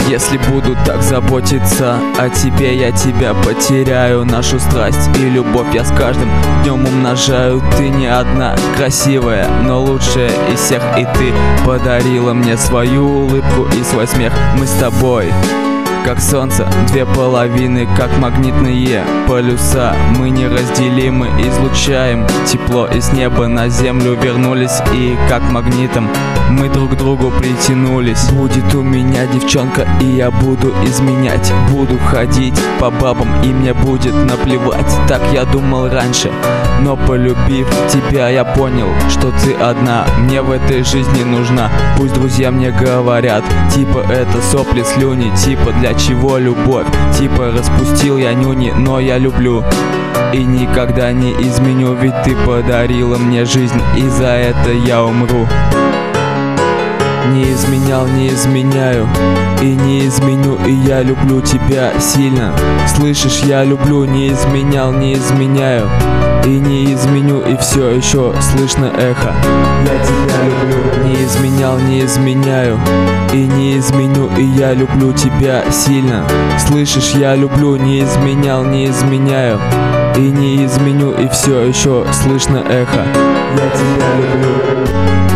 Если буду так заботиться о тебе, я тебя потеряю. Нашу страсть и любовь я с каждым днем умножаю. Ты не одна красивая, но лучшая из всех. И ты подарила мне свою улыбку и свой смех. Мы с тобой как солнце, две половины, как магнитные полюса. Мы неразделимы, излучаем тепло из неба на землю вернулись. И как магнитом мы друг к другу притянулись. Будет у меня девчонка, и я буду изменять. Буду ходить по бабам, и мне будет наплевать. Так я думал раньше, но полюбив тебя, я понял, что ты одна мне в этой жизни нужна. Пусть друзья мне говорят, типа это сопли, слюни, типа для чего любовь, типа распустил я нюни, но я люблю и никогда не изменю. Ведь ты подарила мне жизнь, и за это я умру. Не изменял, не изменяю и не изменю. И я люблю тебя сильно, слышишь, я люблю. Не изменял, не изменяю и не изменю. И все еще слышно эхо, я тебя люблю. Не изменял, не изменяю и не изменю. И я люблю тебя сильно, слышишь, я люблю. Не изменял, не изменяю и не изменю. И все еще слышно эхо, я тебя люблю.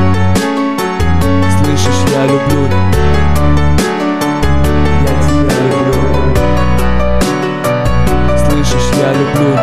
Слышишь, я люблю. Я тебя люблю. Слышишь, я люблю.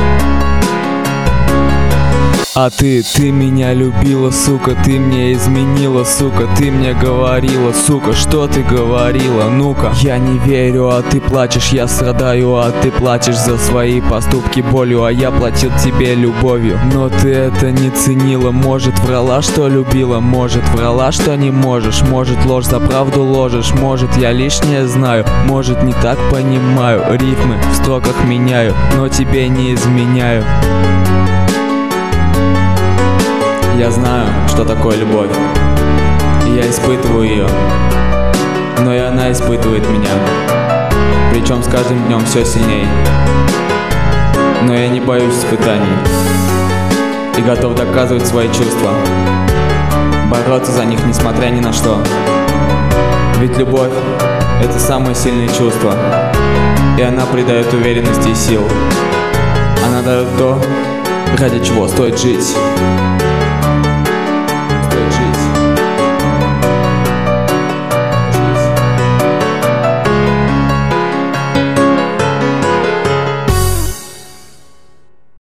А ты меня любила, сука, ты мне изменила, сука. Ты мне говорила, сука, что ты говорила, ну-ка. Я не верю, а ты плачешь, я страдаю, а ты платишь за свои поступки болью. А я платил тебе любовью, но ты это не ценила. Может, врала, что любила, может, врала, что не можешь. Может, ложь за правду ложишь, может, я лишнее знаю. Может, не так понимаю, рифмы в строках меняю, но тебе не изменяю. Я знаю, что такое любовь, и я испытываю ее, но и она испытывает меня, причем с каждым днем все сильней. Но я не боюсь испытаний и готов доказывать свои чувства, бороться за них несмотря ни на что. Ведь любовь — это самое сильное чувство, и она придает уверенности и сил. Она дает то, ради чего стоит жить.